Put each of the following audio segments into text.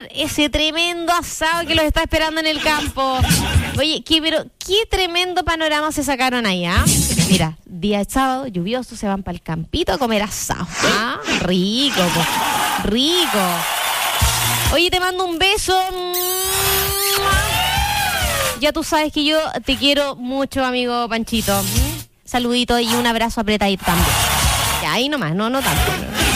ese tremendo asado que los está esperando en el campo. Oye, qué tremendo panorama se sacaron ahí, ¿ah? Mira, día de sábado, lluvioso, se van para el campito a comer asado. ¿Ah? Rico, rico. Oye, te mando un beso. Ya tú sabes que yo te quiero mucho, amigo Panchito. Saludito y un abrazo apretadito también. Ya, ahí nomás, no tanto.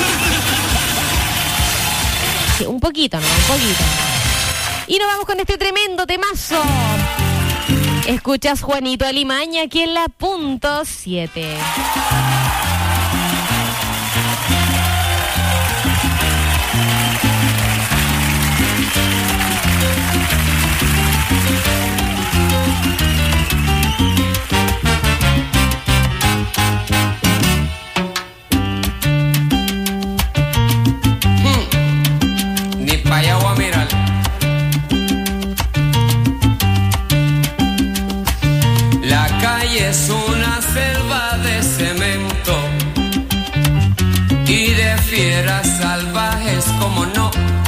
Sí, un poquito. Y nos vamos con este tremendo temazo. Escuchas Juanito Alimaña aquí en la .7. Ni pa' allá voy a mirar. La calle es una selva de cemento y de fieras salvajes, como no.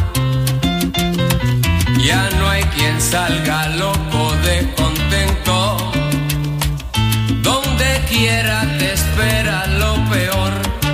Ya no hay quien salga loco de contento. Donde quiera te espera lo peor.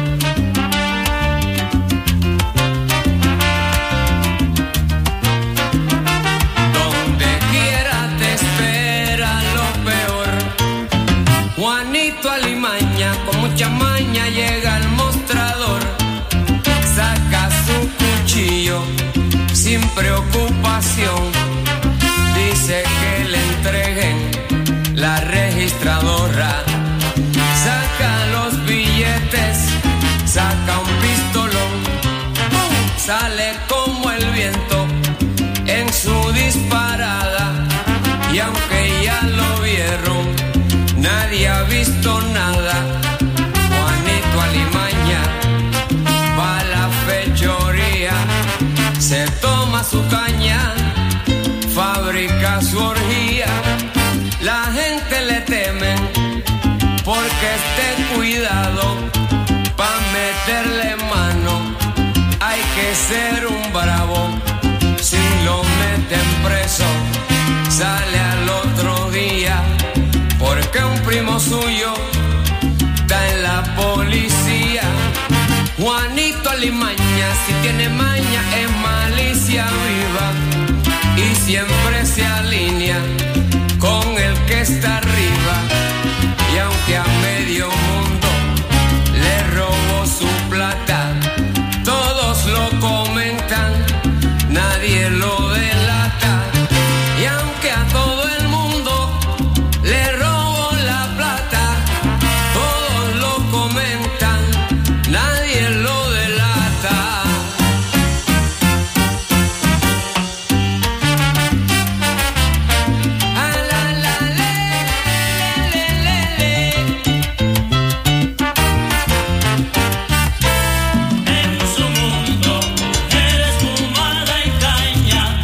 Donde quiera te espera lo peor. Juanito Alimaña con mucha maña llega al mostrador. Saca su cuchillo sin preocupación. Dice que le entreguen la registradora. Saca los billetes, saca un pistolón. Sale como el viento en su disparada. Y aunque ya lo vieron, nadie ha visto nada. Juanito Alimaña va a la fechoría, se toma su caña, fabrica su orgía. La gente le teme porque esté cuidado. Pa' meterle mano hay que ser un bravo. Si lo meten preso, sale al otro día, porque un primo suyo está en la policía. Juanito Alimaña, si tiene maña, es malicia viva y siempre se alinea con el que está arriba. Y aunque a medio mundo le robó su plata, todos lo comentan, nadie lo delata. Y aunque a todo el mundo le robó la plata, todos lo comentan, nadie lo delata. Ah, la, la, le. En su mundo eres fumada y caña.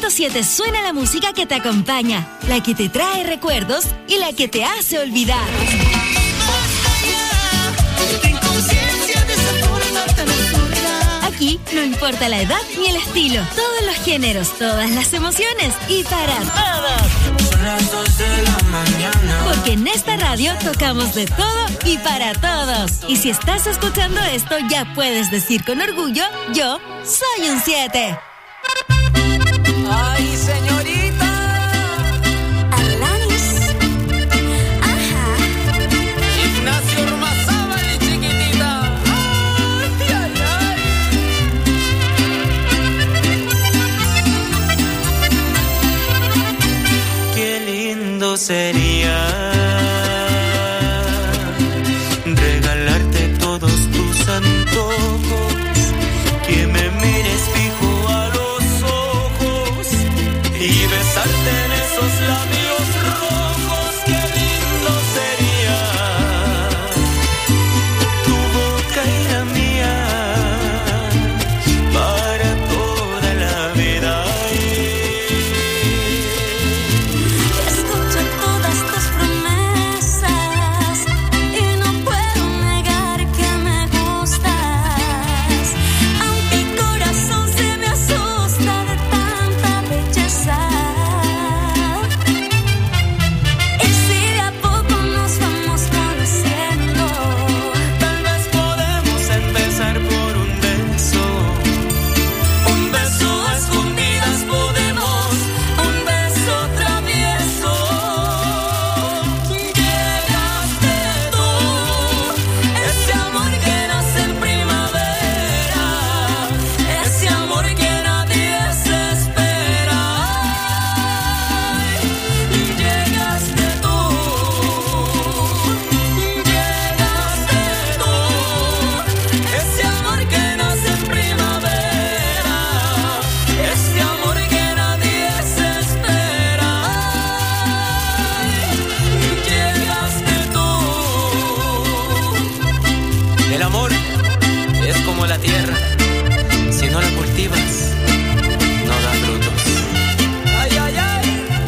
100.7 suena la música que te acompaña, la que te trae recuerdos y la que te hace olvidar. Aquí no importa la edad ni el estilo, todos los géneros, todas las emociones y para todos. Son las 2 de la mañana. Porque en esta radio tocamos de todo y para todos. Y si estás escuchando esto, ya puedes decir con orgullo, yo soy un 7. Ay, señorita. Alanis. Ajá. Ignacio Ormazábal y chiquitita. Ay, ay, ay. Qué lindo sería regalarte todos tus antojos, que me mires fijo a los ojos y besarte en esos labios rojos. Qué lindo sería tu boca y la mía para toda la vida. Escucho todas tus promesas y no puedo negar que me gustas, aunque el corazón se me asusta de tanta belleza. Y si de a poco nos vamos conociendo, Tal vez podemos empezar por un beso a escondidas podemos, un beso travieso. Llegaste tú, ese amor que nace en primavera, ese amor que nadie se espera. Llegaste tú, ese amor que nace en primavera, ese amor que nadie se espera. Llegaste tú. El amor es como la tierra, si no la cultivas, no da frutos. Ay, ay, ay.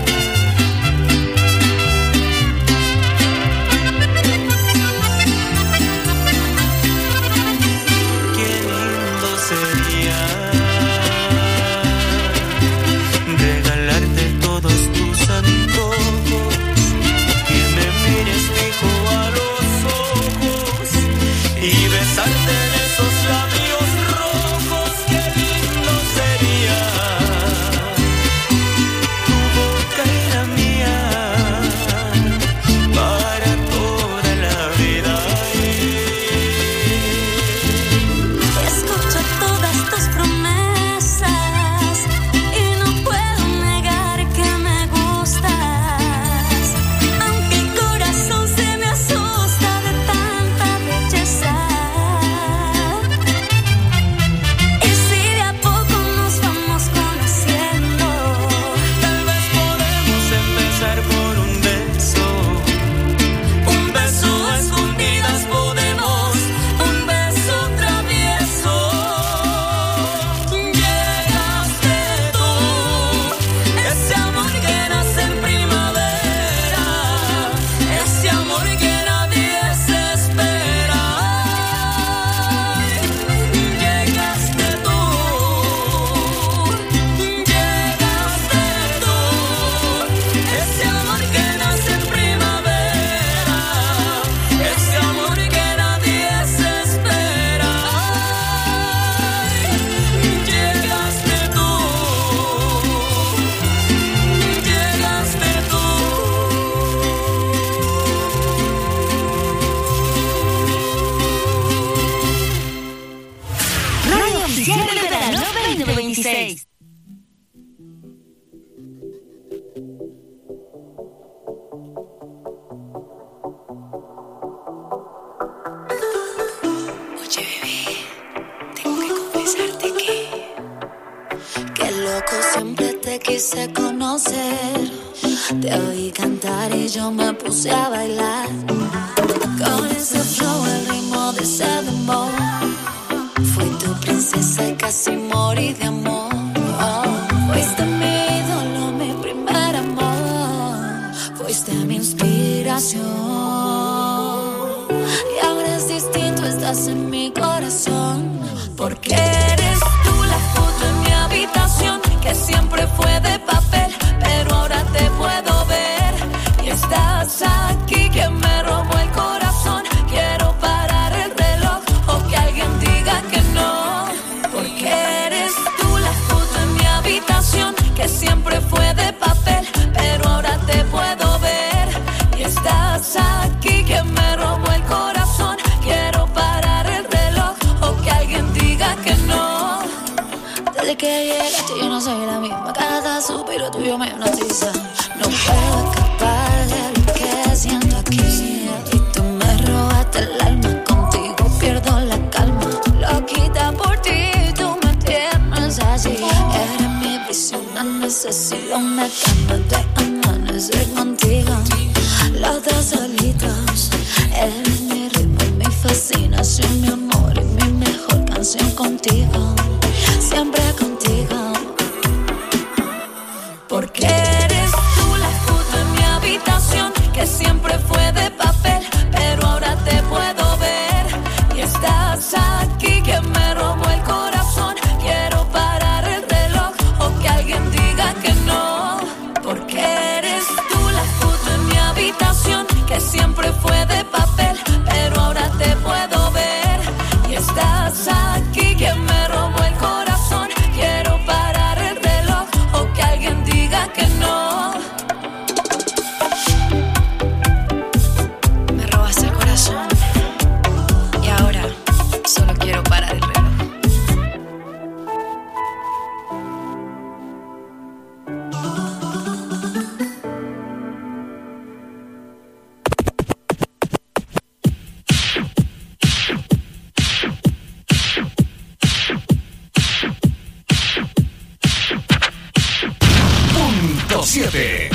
Qué lindo sería regalarte todos tus antojos, que me mires fijo a los ojos y besarte en esos labios rojos. Qué lindo sería tu boca y la mía para toda la vida. escucho todas tus promesas y no puedo negar que me gustas, aunque el corazón se me asusta de tanta belleza. Y si de a poco nos vamos conociendo, Tal vez podemos empezar por un beso a escondidas podemos, un beso travieso. Llegaste tú, ese amor que nace en primavera, ese amor que nadie se espera. Llegaste tú, ese amor que nace en primavera, ese amor que nadie se espera. Llegaste tú, Radio Oficial del Verano 2026. Oye, bebé, tengo que confesarte que loco siempre te quise conocer. Te oí cantar y yo me puse a bailar. Con ese flow, el ritmo de ese dembow. Fui tu princesa y casi morí de amor. Oh, fuiste mi estás en mi corazón. Porque eres tú la foto en mi habitación, que siempre fue de papel, pero ahora te puedo ver. Y estás aquí que me robó el corazón. Quiero parar el reloj o que alguien diga que no. Porque eres tú la foto en mi habitación, que siempre fue de papel, pero ahora te puedo ver. Y estás aquí que me robó el corazón. Quiero parar el reloj o que alguien diga que no. Desde que llegaste yo no soy la misma. Cada suspiro tuyo me hipnotiza. No puedo escapar de lo que siento aquí. Y tú me robaste el alma, contigo pierdo la calma. Loquita por ti, tú me tienes así. Eres mi visión, una necesidad, una ganas de amanecer contigo. Los dos solitos, eres mi ritmo, mi fascinación, mi amor y mi mejor canción contigo. Siempre contigo. Porque eres tú la foto en mi habitación, que siempre fue de papel, pero ahora te puedo ver. Y estás aquí que me robó el corazón. Quiero parar el reloj o que alguien diga que no. Porque eres tú la foto en mi habitación, que siempre fue de papel, pero ahora te puedo ver. Y estás aquí que me robó el corazón. Quiero parar el reloj o que alguien diga que no. Me robaste el corazón y ahora solo quiero parar el reloj. Punto 7.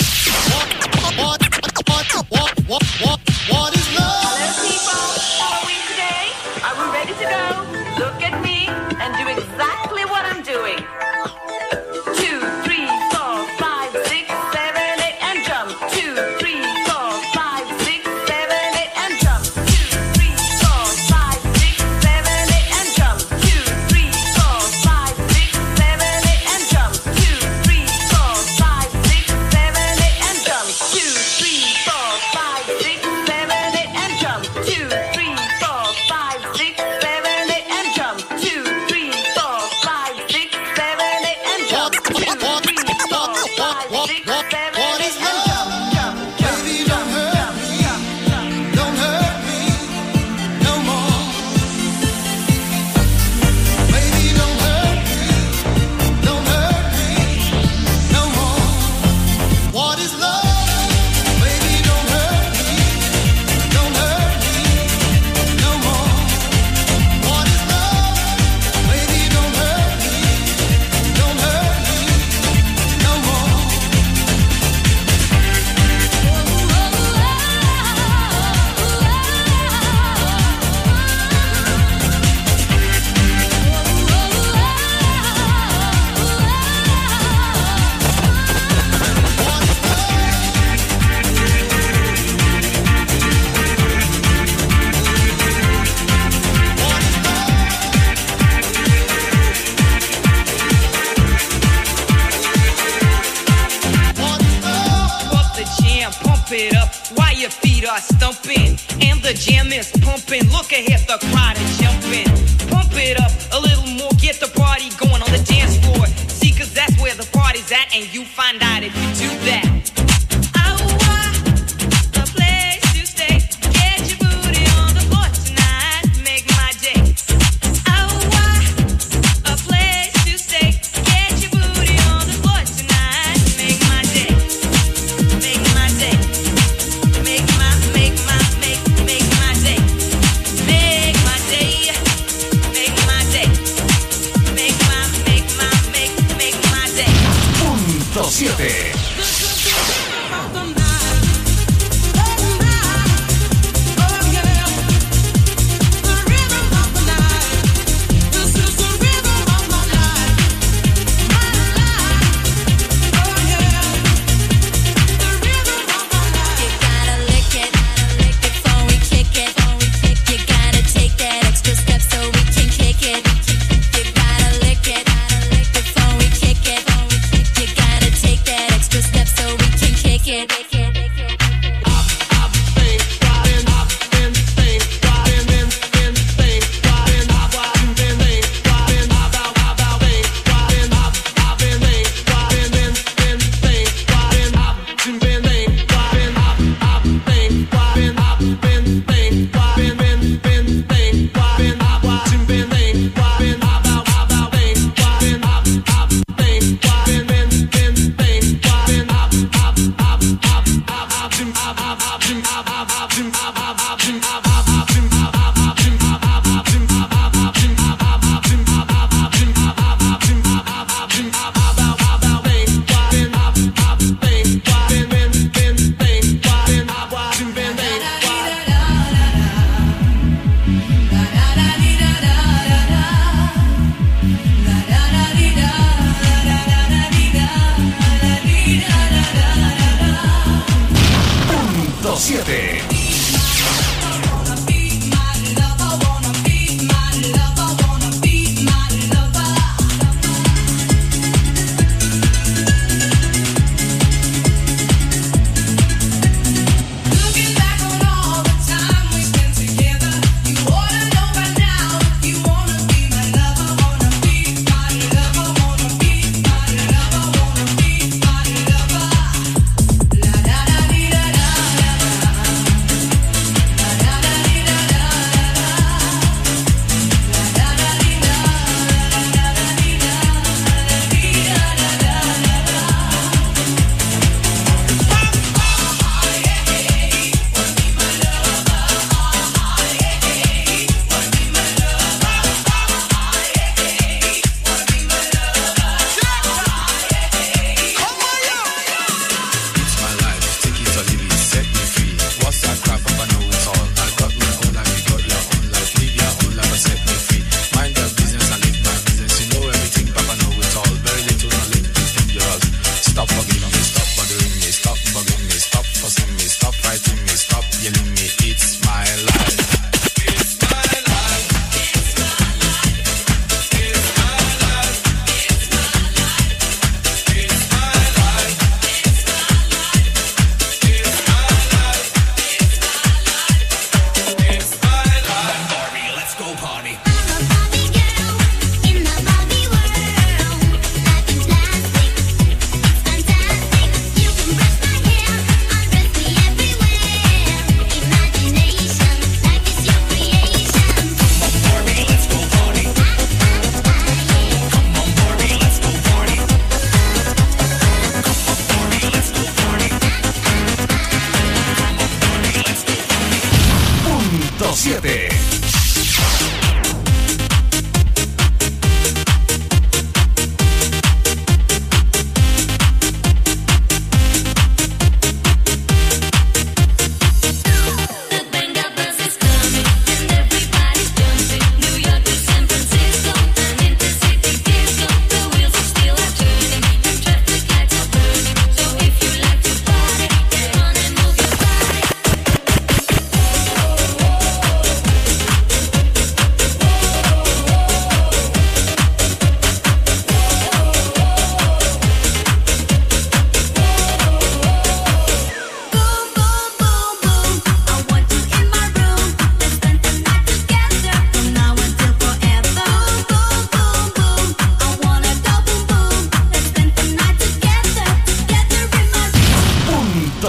What is love? Hello, people. How are we today? Are we ready to go? Look at me and do exactly what I'm doing. 2, 3, 4, 5, 6, 7, 8, and jump. 2, 3, 4, 5, 6, 7, 8, and jump. 2, 3, 4, 5, 6, 7, 8, and jump. 2, 3, 4, 5, 6, 7, 8, and jump. 2, 3, 4, 5, 6, 7, 8, and jump. 2, 3, 4, 5, 6, 7, 8, and jump. 2, 3, 4, 5, 6, 7, 8, and jump. 2, 3, 4, 5, 6, 7, 8, and jump. 2, 3, 4, 5, 6, 7, 8, and jump. Jump, jump, Baby, jump, don't hurt jump, me. jump, jump. Don't hurt me no more. Baby, don't hurt me. Don't hurt me no more. What is love? Baby, don't hurt me. Don't hurt me no more. What is love? Baby, don't hurt me. Don't hurt me no more. Pump the jam, pump it up while your feet are stumping. And the jam is pumping. Look ahead, the crowd is jumping. Pump it up a little more, get the party going on the dance floor. See, cause that's where the party's at, and you find out if you do that. A place to stay. Get your booty on the floor tonight. Make my day. A place to stay. Get your booty on the floor tonight. Make my day. Make my day. Make my day. Make my day. Make my day. Make my day. Make my day. Punto 7. You gotta lick it before we kick it. You gotta take that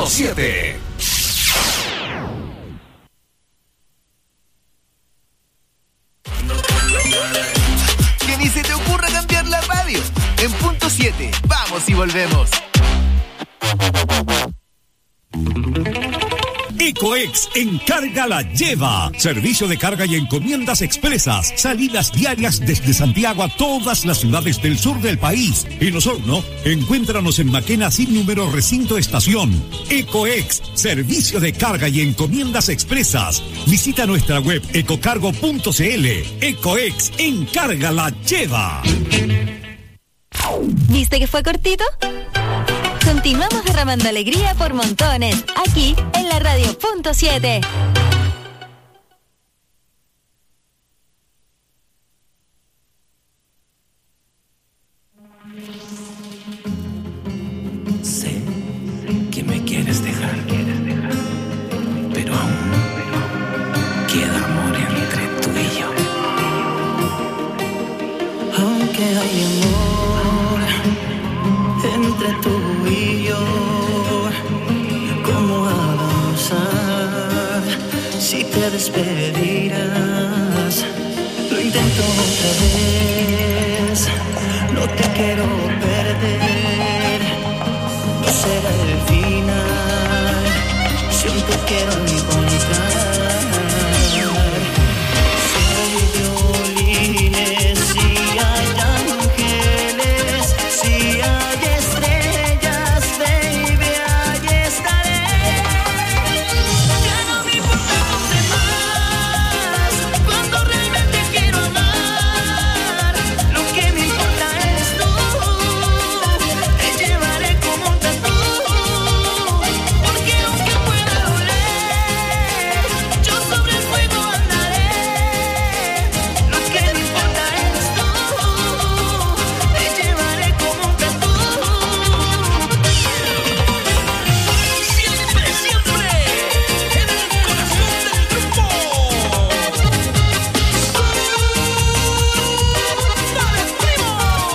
107. Que ni se te ocurra cambiar la radio. En punto 7, vamos y volvemos. Ecoex Encarga la Lleva. Servicio de carga y encomiendas expresas. Salidas diarias desde Santiago a todas las ciudades del sur del país. En Osorno, encuéntranos en Maquena sin número recinto estación. Ecoex, servicio de carga y encomiendas expresas. Visita nuestra web ecocargo.cl. Ecoex Encarga la Lleva. ¿Viste que fue cortito? Continuamos derramando alegría por montones, aquí en la radio punto 7. Sé que me quieres dejar, pero aún queda amor entre tú y yo. Aunque hay amor entre tú y yo, ¿cómo avanzar si te despedirás? Lo intento otra vez, no te quiero perder, no será el final, si aún te quiero encontrar. Si hay violines, si hay ángeles, si hay estrellas, baby, ahí estaré. Ya no me importan los demás, cuando realmente quiero amar. Lo que me importa eres tú, te llevaré como un tatu, porque aunque pueda doler, yo sobre el fuego andaré. Lo que me importa eres tú, te llevaré como un tatu. Siempre, siempre, en el corazón del grupo. ¡Vale, primo!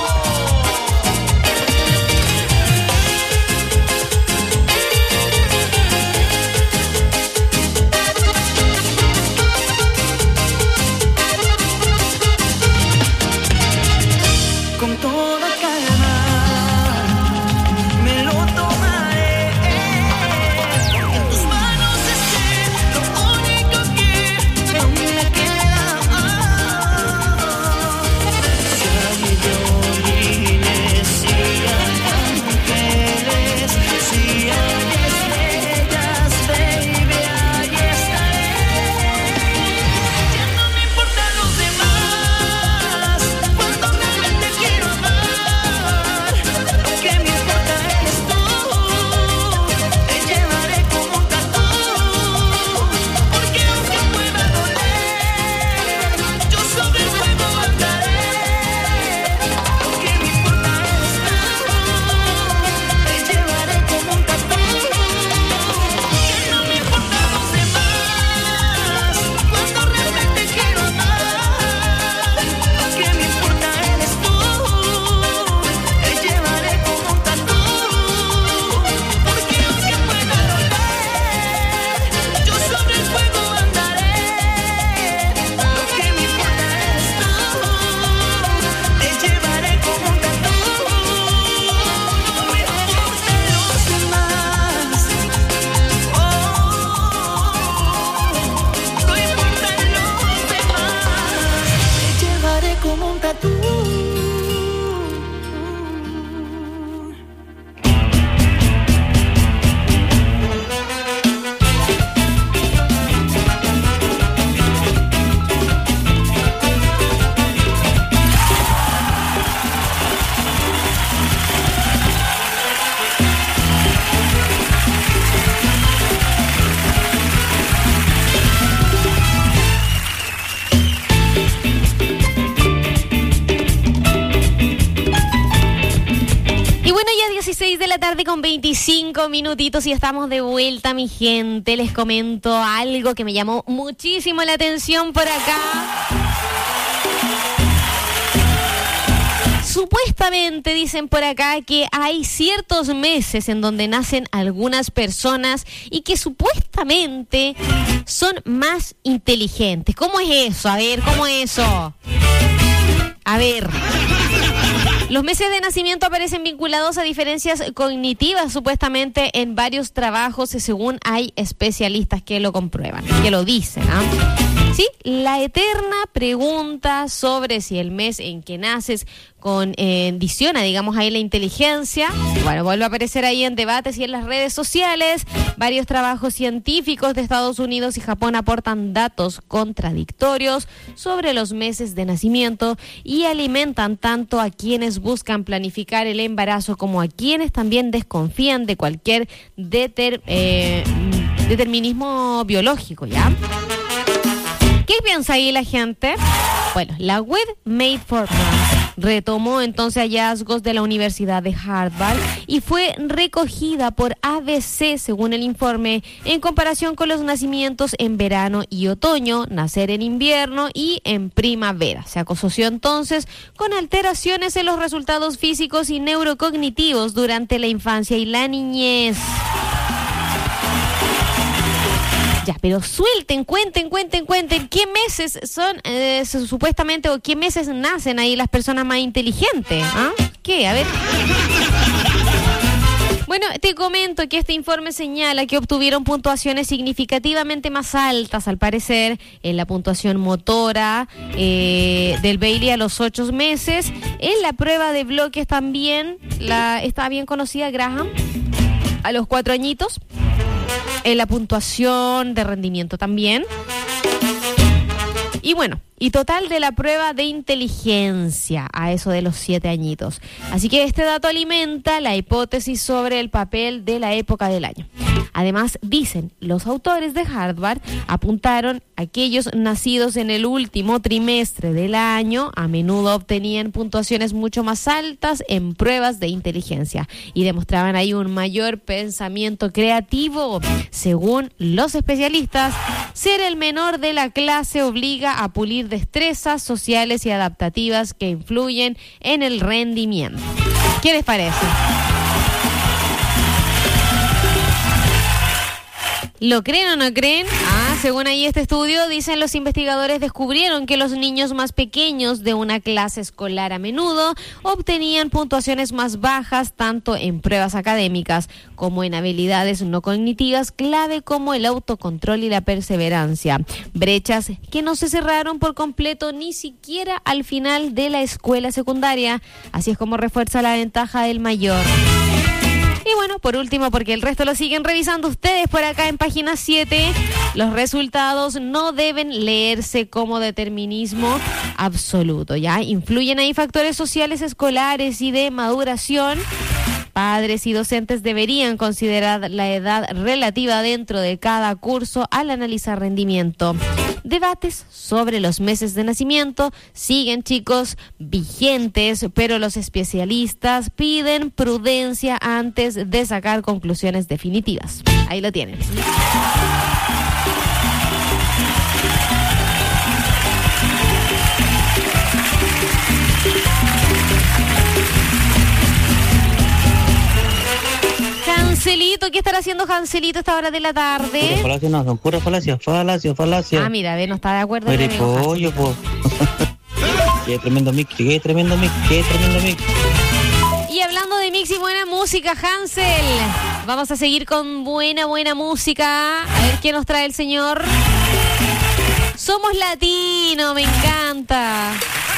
Con toda calma me lo tomaré, porque en tus manos esté lo único que aún me queda. Si hay violines, si hay ángeles, si hay estrellas, baby, ahí estaré. Ya no me importan los demás, cuando realmente quiero amar. Lo que me importa eres tú, te llevaré como un tatu, porque aunque pueda doler, yo sobre el fuego andaré. Lo que me importa eres tú, te llevaré como un tatu. Que no me importan los demás, cuando realmente quiero amar. Lo que me importa eres tú, te llevaré como un tatu, porque aunque pueda doler, yo sobre el fuego andaré. Lo que me importa eres tú, te llevaré como un tatu. No me importan los demás, no importan los demás, te llevaré como un tatu. Y bueno, ya 16 de la tarde con 25 minutitos y estamos de vuelta, mi gente. Les comento algo que me llamó muchísimo la atención por acá. supuestamente dicen por acá que hay ciertos meses en donde nacen algunas personas y que supuestamente son más inteligentes. ¿Cómo es eso? A ver, ¿cómo es eso? A ver. Los meses de nacimiento aparecen vinculados a diferencias cognitivas, supuestamente en varios trabajos, según hay especialistas que lo comprueban, que lo dicen, ¿ah? Sí, la eterna pregunta sobre si el mes en que naces condiciona, digamos, ahí la inteligencia. Bueno, vuelve a aparecer ahí en debates y en las redes sociales. Varios trabajos científicos de Estados Unidos y Japón aportan datos contradictorios sobre los meses de nacimiento y alimentan tanto a quienes buscan planificar el embarazo como a quienes también desconfían de cualquier determinismo biológico, ¿ya? ¿Qué piensa ahí la gente? Bueno, la web Made for Moms retomó entonces hallazgos de la Universidad de Harvard y fue recogida por ABC, según el informe, en comparación con los nacimientos en verano y otoño, nacer en invierno y en primavera. Se asoció entonces con alteraciones en los resultados físicos y neurocognitivos durante la infancia y la niñez. Ya, pero suelten, cuenten, ¿qué meses son supuestamente o qué meses nacen ahí las personas más inteligentes? ¿Ah? ¿Qué? A ver. Bueno, te comento que este informe señala que obtuvieron puntuaciones significativamente más altas, al parecer, en la puntuación motora del Bailey a los 8 meses, en la prueba de bloques también, está bien conocida Graham, a los 4 añitos, en la puntuación de rendimiento también. Y bueno, y total de la prueba de inteligencia a eso de los 7 añitos. Así que este dato alimenta la hipótesis sobre el papel de la época del año. Además, dicen, los autores de Harvard apuntaron a aquellos nacidos en el último trimestre del año a menudo obtenían puntuaciones mucho más altas en pruebas de inteligencia y demostraban ahí un mayor pensamiento creativo. Según los especialistas, ser el menor de la clase obliga a pulir destrezas sociales y adaptativas que influyen en el rendimiento. ¿Qué les parece? ¿Lo creen o no creen? Según ahí este estudio, dicen los investigadores descubrieron que los niños más pequeños de una clase escolar a menudo obtenían puntuaciones más bajas tanto en pruebas académicas como en habilidades no cognitivas clave como el autocontrol y la perseverancia. Brechas que no se cerraron por completo ni siquiera al final de la escuela secundaria. Así es como refuerza la ventaja del mayor. Y bueno, por último, porque el resto lo siguen revisando ustedes por acá en página 7, los resultados no deben leerse como determinismo absoluto, ¿ya? Influyen ahí factores sociales, escolares y de maduración. Padres y docentes deberían considerar la edad relativa dentro de cada curso al analizar rendimiento. Debates sobre los meses de nacimiento siguen, chicos, vigentes, pero los especialistas piden prudencia antes de sacar conclusiones definitivas. Ahí lo tienen. Hanselito, ¿qué estará haciendo Hanselito a esta hora de la tarde? Puras falacias, no, son puras falacias. Ah, mira, no está de acuerdo. Pollo, po. Qué tremendo mix. Y hablando de mix y buena música, Hansel, vamos a seguir con buena música. A ver qué nos trae el señor. Somos latinos, me encanta.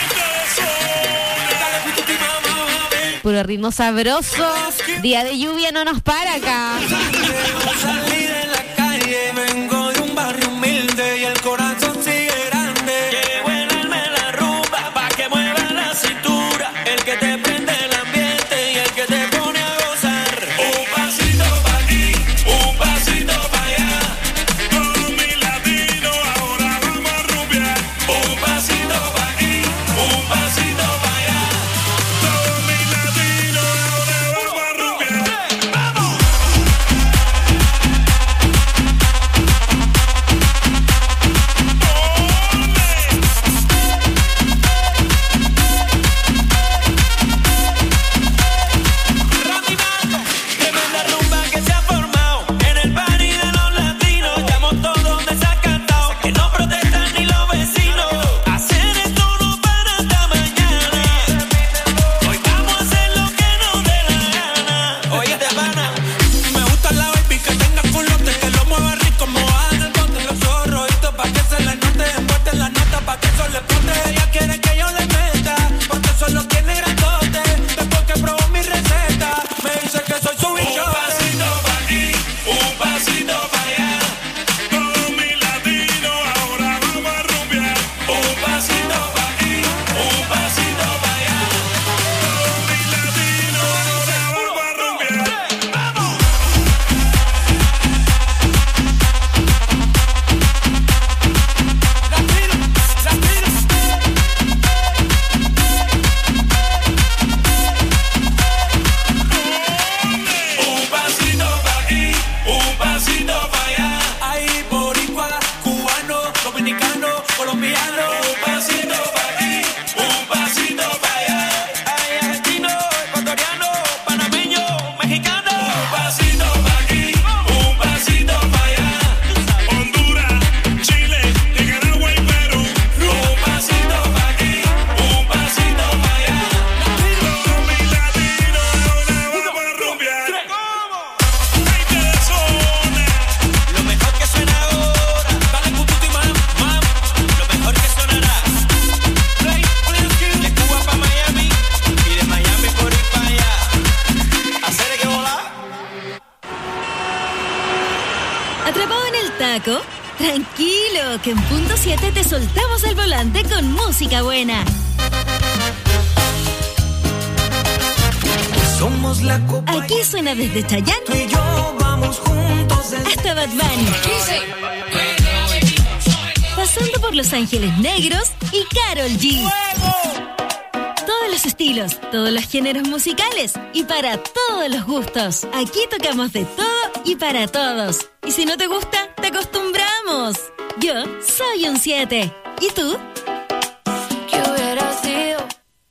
Puro ritmo sabroso. Día de lluvia no nos para acá. Salí de la calle, vengo de un barrio humilde y el corazón sigue grande. Llevo el alma en la rumba pa' que mueva la cintura. El que te prende el ambiente y el que te pone a gozar. Un pasito pa' aquí, un pasito pa' allá. Todos mis latinos ahora vamos a rumbear. Un pasito pa' aquí, un pasito pa' allá. Todos mis latinos ahora vamos a rumbear. ¡Vamos! tráfico? Tranquilo, que en punto 7 te soltamos el volante con música buena. Somos la copa. Aquí suena desde Chayanne. Tú y yo vamos juntos hasta Bad Bunny. Pasando por Los Ángeles Negros y Karol G. Todos los estilos, todos los géneros musicales y para todos los gustos. Aquí tocamos de todo y para todos. Y si no te gusta, te acostumbramos. Yo soy un 7. ¿Y tú? ¿Qué hubiera sido?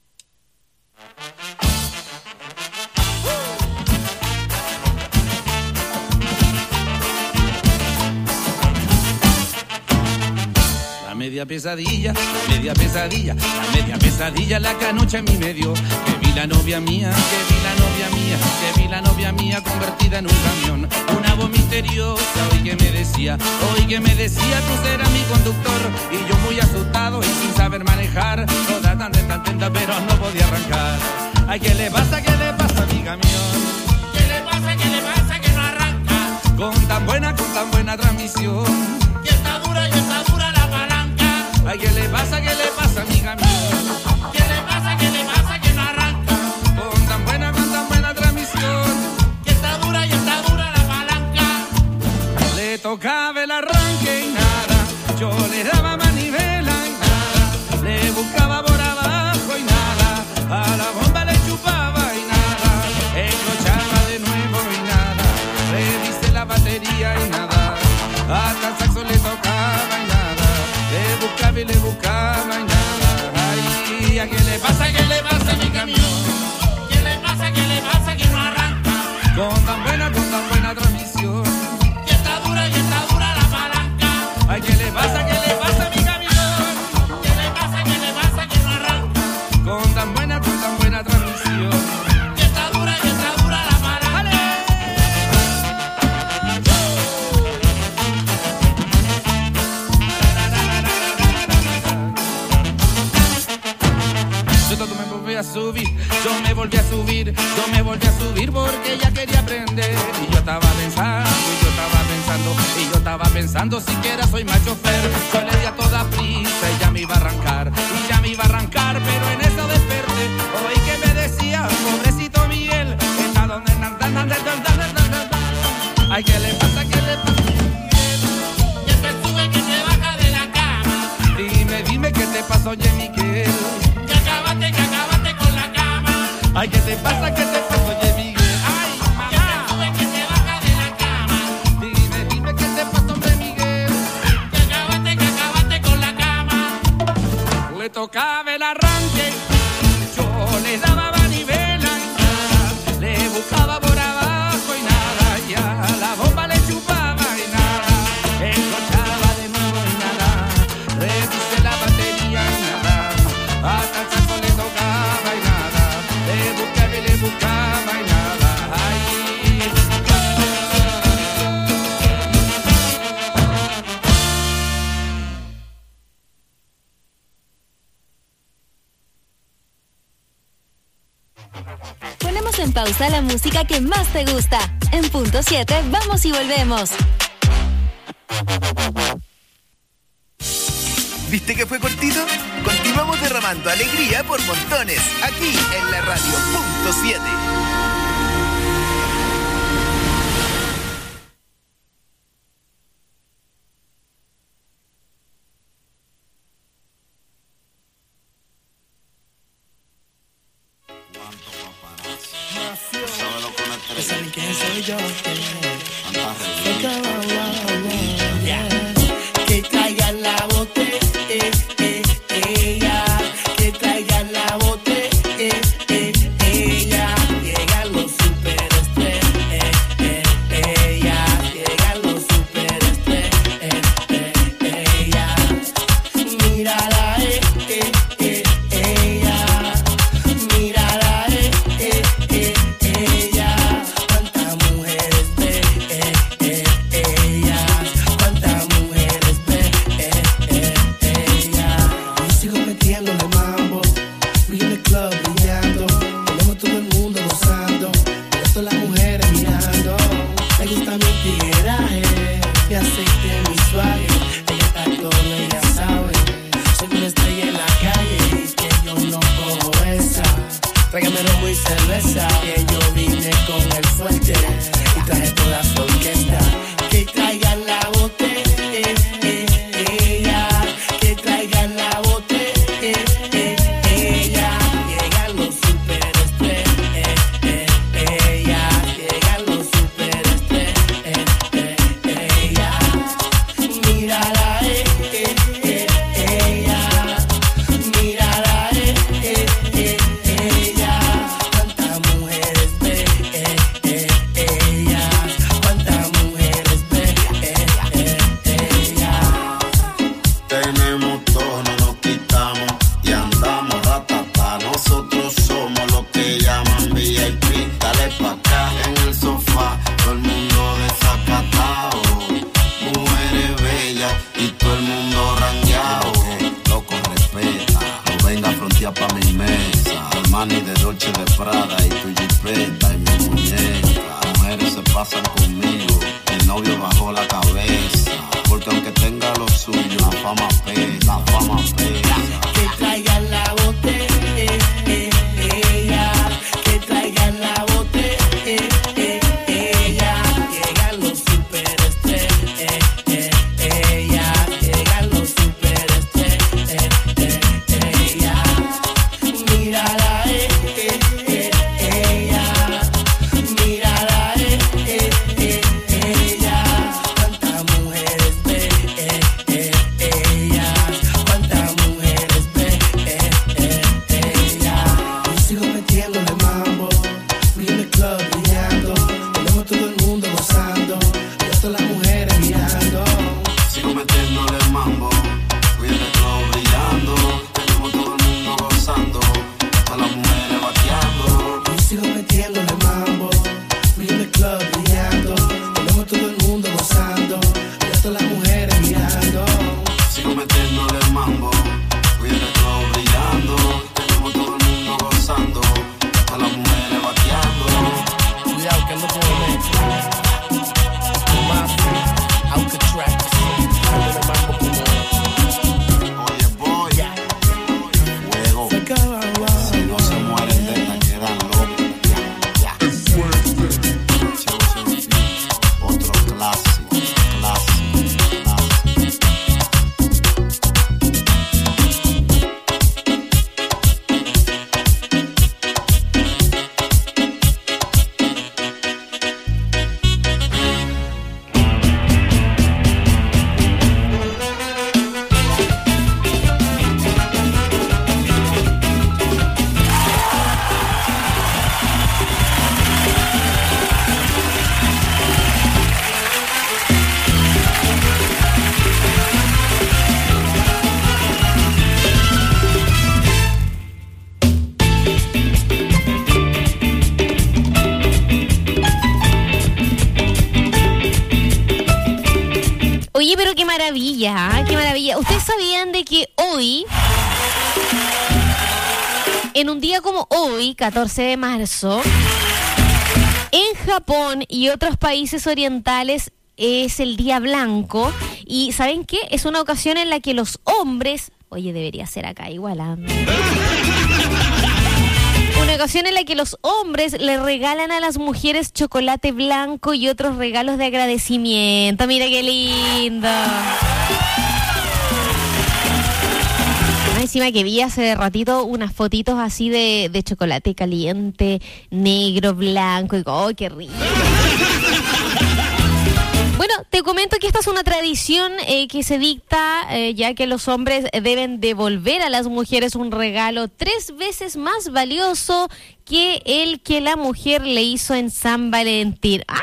La media pesadilla, la media pesadilla, la media pesadilla, la que anoche a mí me dio. Que vi la novia mía, que vi la novia mía, que vi la novia mía convertida en un camión. Una voz misteriosa, hoy que me decía, tú serás mi conductor. Y yo muy asustado y sin saber manejar, toda tan tenta, pero no podía arrancar. Ay, ¿qué le pasa a mi camión? ¿Qué le pasa que no arranca? Con tan buena transmisión. Y está dura la palanca. Ay, ¿qué le pasa a mi camión? ¿Qué le pasa que no arranca? Con tan buena transmisión. Y está dura la palanca. Le tocaba el arranque y nada. Yo le daba manivela y nada. Le buscaba por abajo y nada. A la bomba le chupaba y nada. Encrochaba de nuevo y nada. Revisé la batería y nada. Hasta el saxo le tocaba y nada. Le buscaba y nada. Ay, ¿a qué le pasa a mi camión? ¿Qué le pasa que no arranca? Con tan buena transmisión. Y está dura la palanca. Ay, ¿qué le pasa a mi camión? ¿Qué le pasa que no arranca? Con tan buena transmisión. Y está dura la palanca. Yo me volví a subir porque ella quería aprender. Y yo estaba pensando, siquiera soy mal chofer. Yo le di a toda prisa y ya me iba a arrancar, pero en eso desperté. Oí que me decía, pobrecito Miguel, está donde ay, ¿qué le pasa? Y te sube que te baja de la cama. Dime qué te pasó, oye Miguel. Que acabaste con la cama. Ay, ¿qué te pasa, oye Miguel? Ay, mamá. Que te sube que te baja de la cama. Dime qué te pasó, hombre Miguel. Que acabaste con la cama. Le tocaba el arranque, yo le daba manivela y nada. Le buscaba por abajo y nada. Y a la bomba le chupaba y nada. Encochaba de nuevo y nada. Revisé la batería y nada. Hasta el saxo le tocaba y nada. Le buscaba y nada. Ay. Ponemos en pausa la música que más te gusta. En punto 7 vamos y volvemos. ¿Viste que fue cortito? Continuamos derramando alegría por montones, aquí en la radio punto 7. ¿Saben quién soy yo? Que traigan la botella, que traigan la botella. Llegan los superestrellas, llegan los superestrellas. Mírala, mírala, cuántas mujeres ve, cuántas mujeres ve. pa' acá en el sofá, todo el mundo desacatado. Mujeres bellas y todo el mundo rangueado. Loco, respeta, no venga a frontear pa' mi mesa. Armani de Dolce de Prada y tu jipeta y mi muñeca. Mujeres se pasan conmigo, el novio bajó la cabeza. Porque aunque tenga lo suyo, la fama pesa, la fama pesa. Que traigan la botella, que traigan la botella. Llegan los superestrellas, llegan los superestrellas. Mírala, mírala, cuántas mujeres ve, cuántas mujeres ve, yo sigo metiéndole mambo, fui en el club brillando, tenemos todo el mundo gozando, y hasta las mujeres mirando. Sigo metiéndole mambo, fui en el club brillando, tenemos todo el mundo gozando, hasta las mujeres bateando. Yo sigo metiéndole mambo, fui en el club brillando, tenemos todo el mundo gozando, y hasta las mujeres mirando. Sigo metiéndole mambo, fui en el club brillando, tenemos todo el mundo gozando, hasta las mujeres bateando. Cuidado que ando con Mafia, Alcatraz, dándole mambo como. Oye, boy, fuego, si no se mueren de esta quedan locos. Otro clásico, clásico, clásico. Oye, pero qué maravilla, ¿ah? Qué maravilla. ¿Ustedes sabían de que hoy, en un día como hoy, 14 de marzo, en Japón y otros países orientales es el Día Blanco? Y ¿saben qué? Es una ocasión en la que los hombres... Oye, debería ser acá igual, ¿ah? Una ocasión en la que los hombres le regalan a las mujeres chocolate blanco y otros regalos de agradecimiento. Mira qué lindo. Encima que vi hace ratito unas fotitos así de chocolate caliente, negro, blanco, y ¡oh, qué rico! Bueno, te comento que esta es una tradición que se dicta ya que los hombres deben devolver a las mujeres un regalo 3 veces más valioso que el que la mujer le hizo en San Valentín. ¡Ah!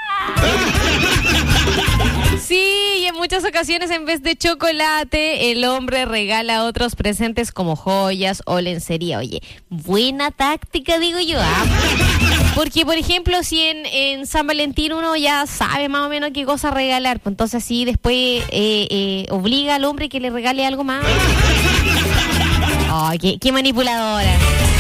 Sí, y en muchas ocasiones en vez de chocolate, el hombre regala otros presentes como joyas o lencería. Oye, buena táctica, digo yo, ¿ah? Porque, por ejemplo, si en San Valentín uno ya sabe más o menos qué cosa regalar, pues entonces así después obliga al hombre que le regale algo más. ¡Ay, qué manipuladora!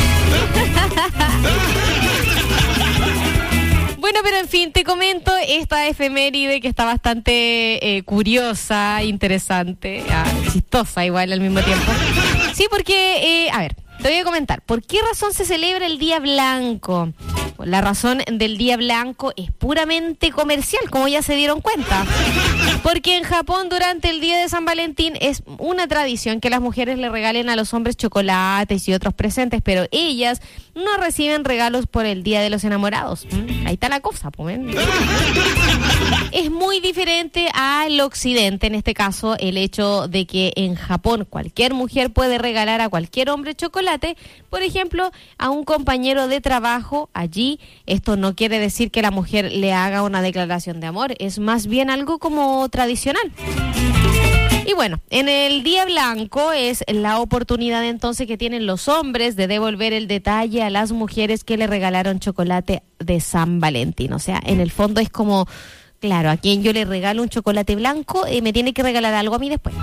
Bueno, pero en fin, te comento esta efeméride que está bastante curiosa, interesante, chistosa igual al mismo tiempo. Sí, porque, a ver, te voy a comentar, ¿por qué razón se celebra el Día Blanco? La razón del Día Blanco es puramente comercial, como ya se dieron cuenta. Porque en Japón, durante el Día de San Valentín, es una tradición que las mujeres le regalen a los hombres chocolates y otros presentes, pero ellas no reciben regalos por el Día de los Enamorados. Ahí está la cosa, pues. Es muy diferente al occidente, en este caso, el hecho de que en Japón cualquier mujer puede regalar a cualquier hombre chocolate, por ejemplo, a un compañero de trabajo allí. Esto no quiere decir que la mujer le haga una declaración de amor, es más bien algo como tradicional. Y Y bueno, en el Día Blanco es la oportunidad entonces que tienen los hombres de devolver el detalle a las mujeres que le regalaron chocolate de San Valentín. O sea, en el fondo es como, claro, a quien yo le regalo un chocolate blanco, me tiene que regalar algo a mí después.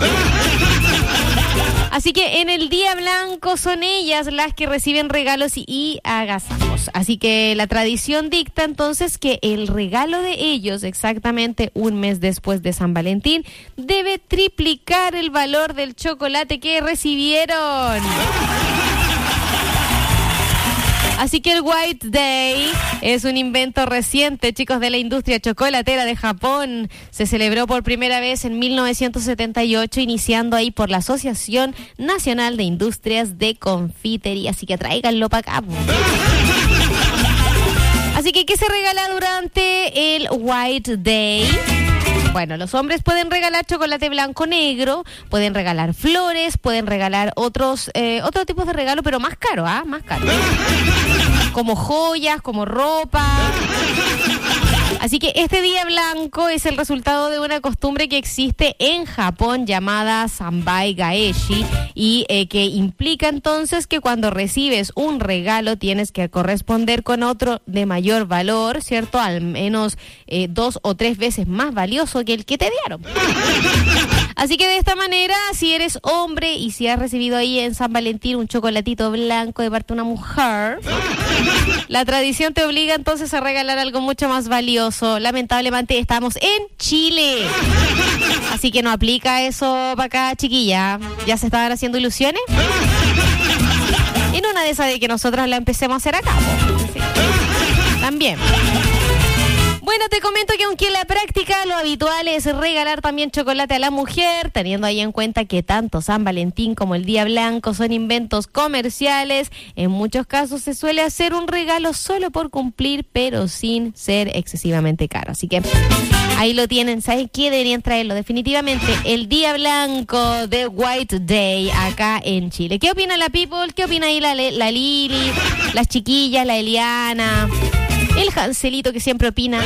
Así que en el Día Blanco son ellas las que reciben regalos y agasajos. Así que la tradición dicta entonces que el regalo de ellos, exactamente un mes después de San Valentín, debe triplicar el valor del chocolate que recibieron. Así que el White Day es un invento reciente, chicos, de la industria chocolatera de Japón. Se celebró por primera vez en 1978, iniciando ahí por la Asociación Nacional de Industrias de Confitería. Así que tráiganlo para acá. Así que, ¿qué se regala durante el White Day? Bueno, los hombres pueden regalar chocolate blanco negro, pueden regalar flores, pueden regalar otros tipos de regalo, pero más caro, más caro. Como joyas, como ropa. Así que este Día Blanco es el resultado de una costumbre que existe en Japón llamada Sanbai Gaeshi y que implica entonces que cuando recibes un regalo tienes que corresponder con otro de mayor valor, ¿cierto? Al menos 2 o 3 veces más valioso que el que te dieron. Así que de esta manera, si eres hombre y si has recibido ahí en San Valentín un chocolatito blanco de parte de una mujer, la tradición te obliga entonces a regalar algo mucho más valioso. Lamentablemente estamos en Chile, así que no aplica eso para acá, chiquilla. ¿Ya se estaban haciendo ilusiones? En una de esas de que nosotros la empecemos a hacer acá, ¿sí? También. Bueno, te comento que aunque en la práctica lo habitual es regalar también chocolate a la mujer, teniendo ahí en cuenta que tanto San Valentín como el Día Blanco son inventos comerciales, en muchos casos se suele hacer un regalo solo por cumplir, pero sin ser excesivamente caro. Así que ahí lo tienen. ¿Sabes qué? Deberían traerlo definitivamente, el Día Blanco de White Day acá en Chile. ¿Qué opina la people? ¿Qué opina ahí la Lili, las chiquillas, la Eliana, el Hanselito que siempre opina,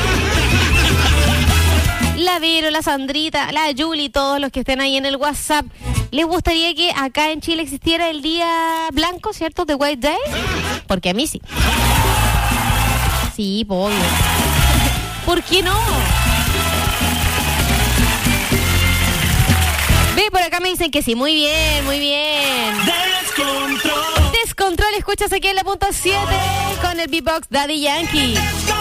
la Vero, la Sandrita, la Yuli, todos los que estén ahí en el WhatsApp? ¿Les gustaría que acá en Chile existiera el Día Blanco, cierto, de White Day? Porque a mí sí. Sí, pues, obvio. ¿Por qué no? Ve, por acá me dicen que sí. Muy bien, muy bien. Descontrol, escuchas aquí en la punta 7 con el beatbox Daddy Yankee.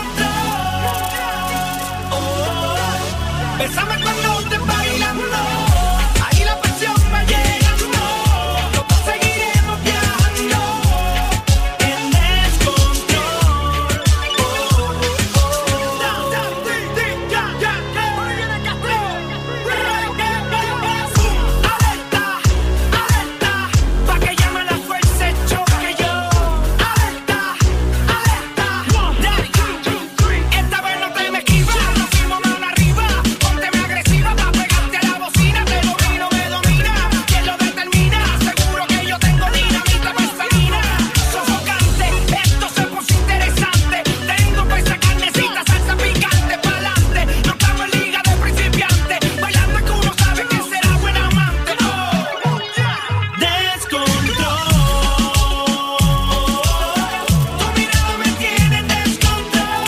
Bésame cuando te bailando, ahí la pasión va llegando, nosotros seguiremos viajando en descontrol. Alerta, alerta, pa' que llame la fuerza, choque yo. Alerta, alerta, esta vez no te me esquivas, nos fuimos mano arriba. Pónteme agresiva pa' pegarte a la bocina, te domino, me domina. ¿Quién lo determina? Seguro que yo tengo dinamita pasadina. Sofocante, esto se puso interesante. Tengo pa' esa carnecita, salsa picante, pa'lante. No estamos en liga de principiantes. Bailando es que uno sabe que será buen amante. Oh, descontrol. Tu mirada me tiene en descontrol.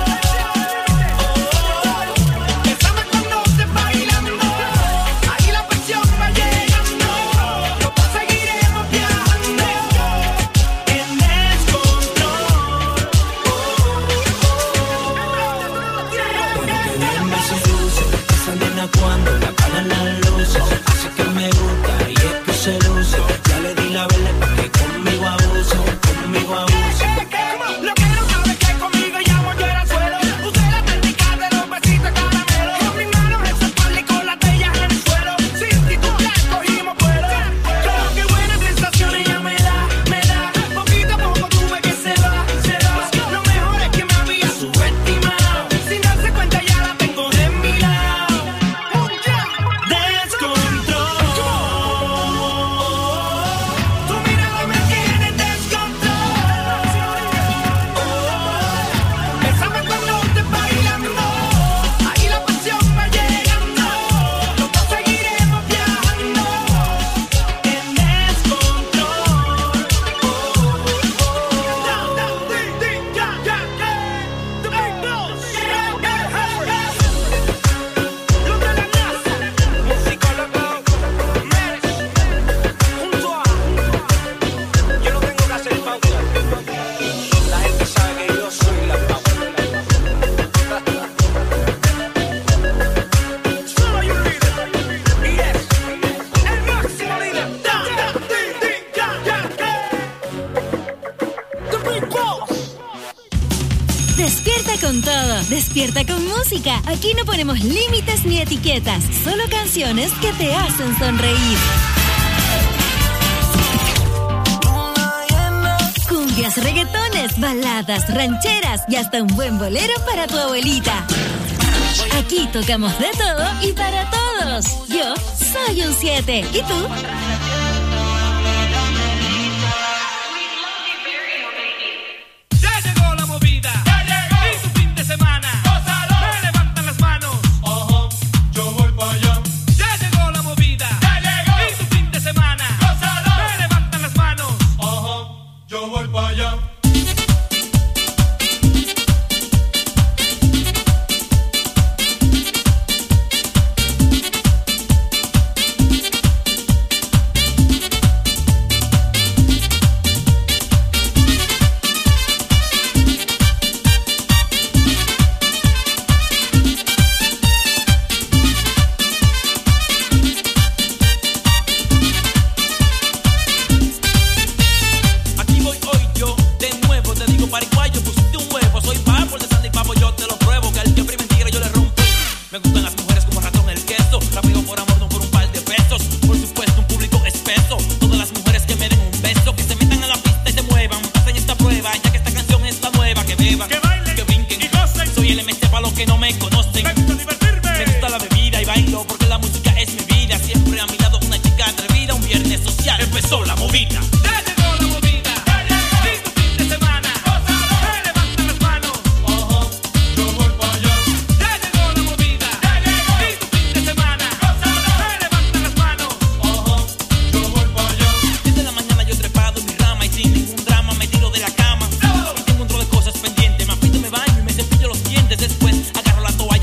Bésame cuando te bailando, ahí la pasión va llegando, nosotros seguiremos viajando en descontrol. Me seduce, esa nena cuando la apagan las luces, hace que me gusta y es que se luce. Ya le di la vela pa' que conmigo abuse, conmigo abuse. Lo que no sabe es que conmigo ella volvió al suelo. Usé la técnica de los besitos caramelo. Con mis manos en su espalda y con las de ella en el suelo. Sin titular cogimos vuelo. Pero qué buena sensación ella me da, me da. Poquito a poco tuve que se va, se va. Lo mejor es que me había subestimado. Sin darse cuenta ya la tengo de mi lado. con todo. Despierta con música. Aquí no ponemos límites ni etiquetas. Solo canciones que te hacen sonreír. Cumbias, reggaetones, baladas, rancheras y hasta un buen bolero para tu abuelita. Aquí tocamos de todo y para todos. Yo soy un 7. ¿Y tú? Ya llegó la movida. Ya llegó. Y tu fin de semana. Gózalo. Me levantan las manos. Ojo, yo voy para allá. Ya llegó la movida. Ya llegó. Y tu fin de semana. Gózalo. Me levantan las manos. Ojo, yo voy para allá. Después agarro la toalla.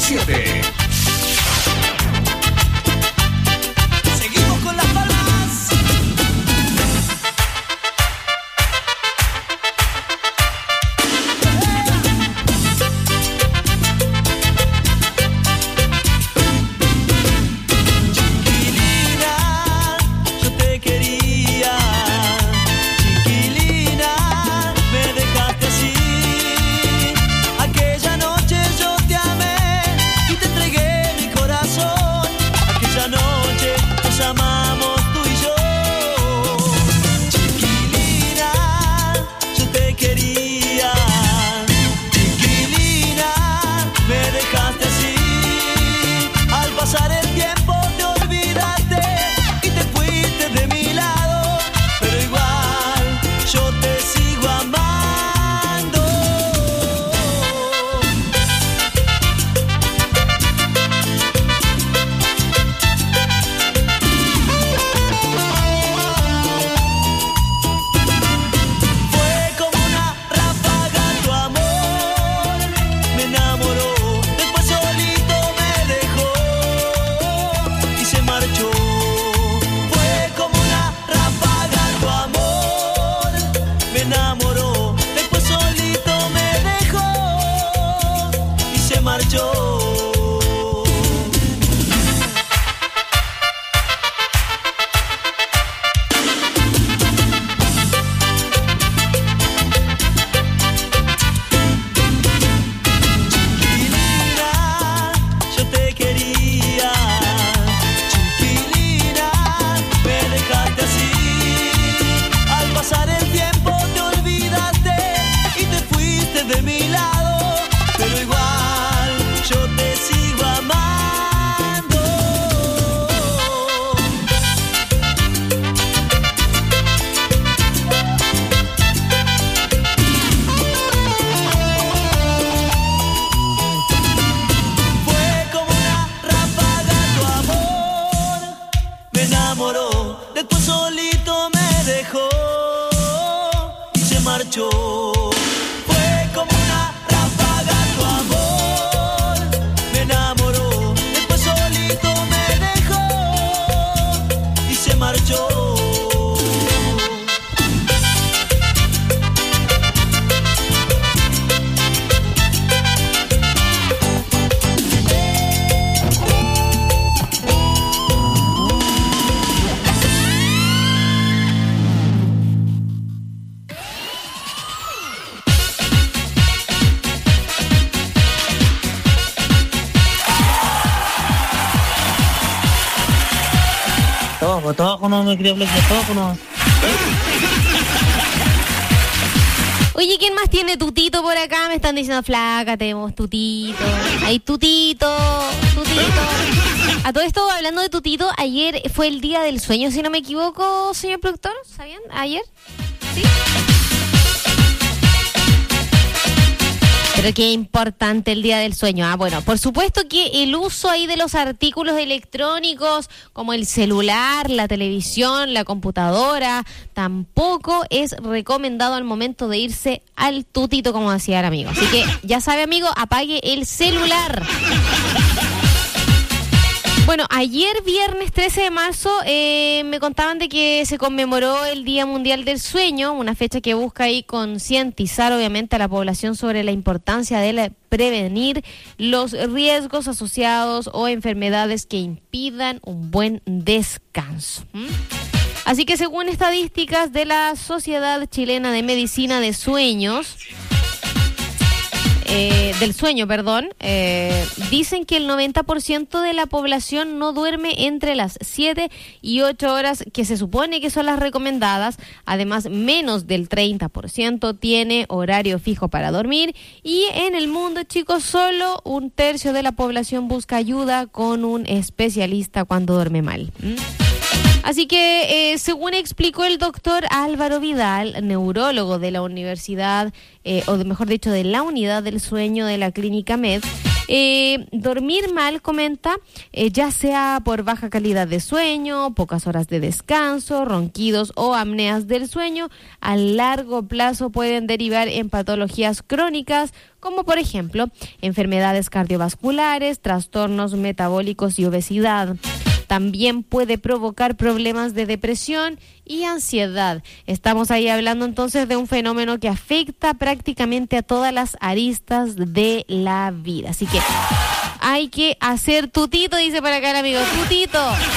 7. Seguimos con las palmas. Todo no me quería bloquear, todo no. Oye, ¿quién más tiene tutito por acá? Me están diciendo, flaca, tenemos tutito. Hay tutito. A todo esto, hablando de tutito, ayer fue el día del sueño, si no me equivoco, señor productor. ¿Sabían? ¿Ayer? ¿Sí? Pero qué importante el día del sueño. Bueno, por supuesto que el uso ahí de los artículos electrónicos como el celular, la televisión, la computadora, tampoco es recomendado al momento de irse al tutito, como decía el amigo. Así que ya sabe, amigo, apague el celular. Bueno, ayer viernes 13 de marzo me contaban de que se conmemoró el Día Mundial del Sueño, una fecha que busca ahí concientizar obviamente a la población sobre la importancia de prevenir los riesgos asociados o enfermedades que impidan un buen descanso. Así que según estadísticas de la Sociedad Chilena de Medicina de Sueños, dicen que el 90% de la población no duerme entre las 7 y 8 horas que se supone que son las recomendadas. Además, menos del 30% tiene horario fijo para dormir. Y en el mundo, chicos, solo 1/3 de la población busca ayuda con un especialista cuando duerme mal. Así que, según explicó el doctor Álvaro Vidal, neurólogo de la universidad, mejor dicho, de la unidad del sueño de la Clínica Med, Dormir mal, comenta, ya sea por baja calidad de sueño, pocas horas de descanso, ronquidos o apneas del sueño, a largo plazo pueden derivar en patologías crónicas, como por ejemplo enfermedades cardiovasculares, trastornos metabólicos y obesidad. También puede provocar problemas de depresión y ansiedad. Estamos ahí hablando entonces de un fenómeno que afecta prácticamente a todas las aristas de la vida. Así que hay que hacer tutito, dice por acá el amigo, tutito.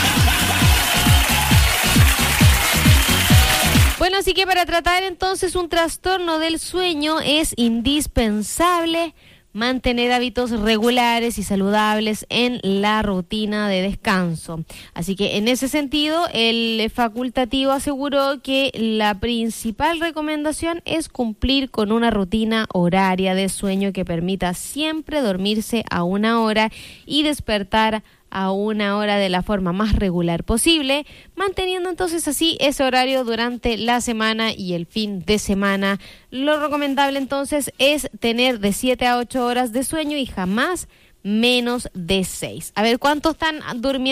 Bueno, así que para tratar entonces un trastorno del sueño es indispensable mantener hábitos regulares y saludables en la rutina de descanso. Así que en ese sentido, el facultativo aseguró que la principal recomendación es cumplir con una rutina horaria de sueño que permita siempre dormirse a una hora y despertar a una hora de la forma más regular posible, manteniendo entonces así ese horario durante la semana y el fin de semana. Lo recomendable entonces es tener de 7 a 8 horas de sueño y jamás menos de 6. A ver, ¿cuántos están durmiendo